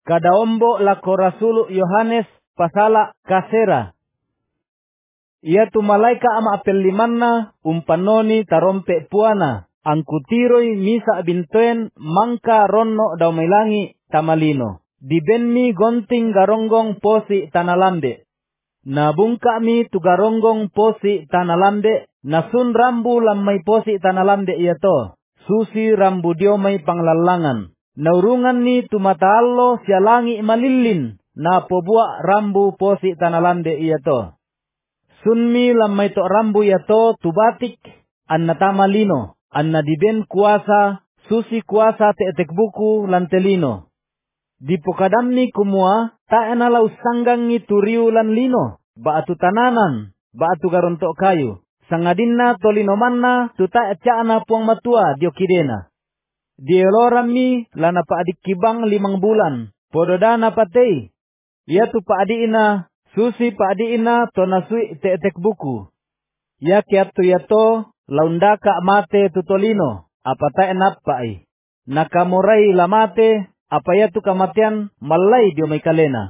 Kadaombo lako Rasulu Yohanes pasala kasera. Ia tu malaika ama apelimanna umpanoni tarompe puana. Angkutiroi misa bintoen mangka ronno daumelangi tamalino. Dibenmi gonting garonggong posi tanalambe. Nabungka mi tu garonggong posi tanalambe. Nasun rambu lamai posi tanalambe ia to. Susi rambu diomai panglalangan. Naurungan ni tu mataallo sialangi malilin. Na pobua rambu posi tanalambe ia to. Sunmi lamai to rambu ia to tu batik anna tamalino. Anna diben kuasa, susi kuasa te buku lantelino. Di pokadamni kumua, taena lau sanggangi turiu lan lino. Baatu tananan, baatu garontok kayu. Sangadinna tolino manna, tuta caana puang matua diokidena. Dielorami lana pa adik kibang 5 bulan. Pododana patei. Ia tu pa adiina, susi pa adiina tonasui te buku. Ya kiatu yato, laundaka mate tutolino, apata enapai. Nakamurai lamate, apa yatu kamatian malai dio may kalena.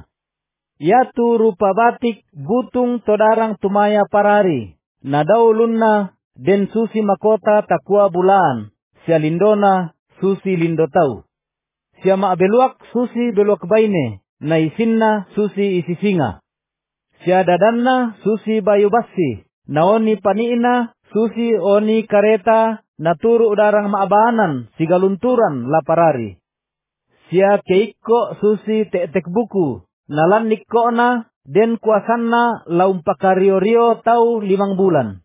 Yatu rupa batik butung todarang tumaya parari. Nadaulunna den susi makota takua bulan. Sia lindona susi lindotau. Sia maabeluak susi beluak baine. Na isinna susi isisinga. Sia dadanna susi bayu basi. Naoni paniina susi oni kareta naturu udarang maabanan sigalunturan laparari. Sia keiko susi te buku nalan nikona den kuasanna laumpakario-rio tau 5 bulan.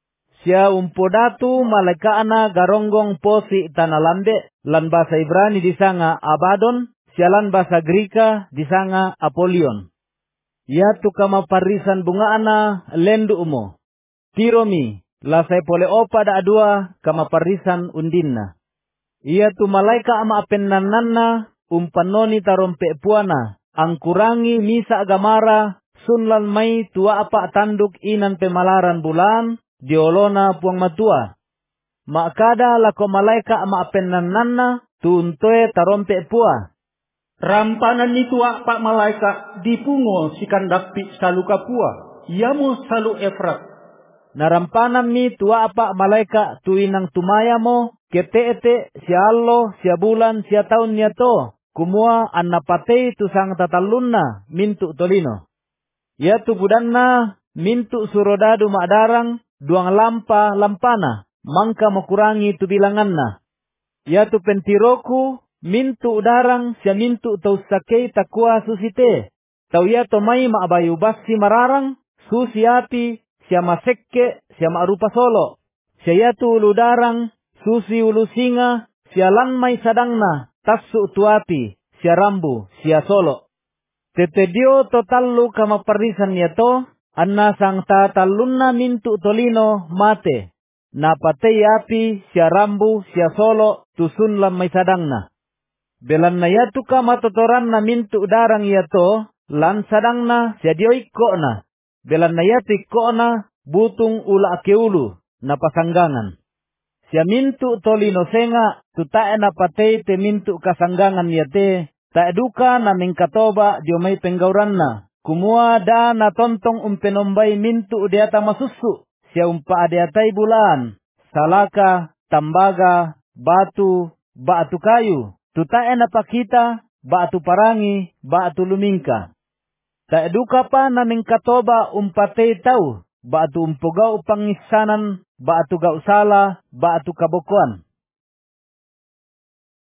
Sia umpodatu malekaana garonggong posi tanalambe lan bahasa Ibrani disanga Abadon, sia lan bahasa Greka disanga Apolion. Ia tu kama parisan bungaana lendu umo. Tiromi, lasai pole opa da adua kama parisan undinna. Ia tu malaika ama apennananna umpanoni tarompe puana. Angkurangi misa agamara sunlan mai tua apa tanduk inan pemalaran bulan diolona puang matua. Makada lako malaika ama apennananna tuntoe tarompe pua. Rampanan ni tua pak malaika dipungo sikandapi saluka pua. Iamu salu Efrat. Narampanan mi tua apa malaika tuinang tumaya mo kete-ete siallo sia bulan sia taun niya to kumua annapatei tu sang tatalunna mintu tolino. Ya tu budanna mintu surodadu madarang duang lampana mangka makurangi tu bilanganna. Ya tu pentiroku mintu darang sia mintu tau sakei takua susite. Tau ya to mai maabayu basi mararang susi api sia masekke, sia maarupa solo. Sia yatu ulu darang, susi ulu singa, sia lan mai sadangna, tasu tuapi, sia rambu, sia solo. Tetedio totallu kama parisan yato, anna sang tatalunna mintu tolino mate. Napatei api, sia rambu, sia solo, tusun lan mai sadangna. Belan na yatu kama totoran na mintu darang yato, lan sadangna, sia dioiko na. Belan na yati ko'na butung ula keulu na pasanggangan. Sia mintu tolino senga tutae na patay te mintu kasanggangan yate. Ta eduka na mingkatoba dio may penggauran na. Kumua da na tontong umpenombay mintu udeata masusu. Sia umpa adeatay bulan. Salaka, tambaga, batu kayu. Tutae na pakita, batu parangi, batu lumingka. Ta eduka pa naming katoba umpatay tau, baatu umpugaw pangisanan, baatu gausala, baatu kabukuan.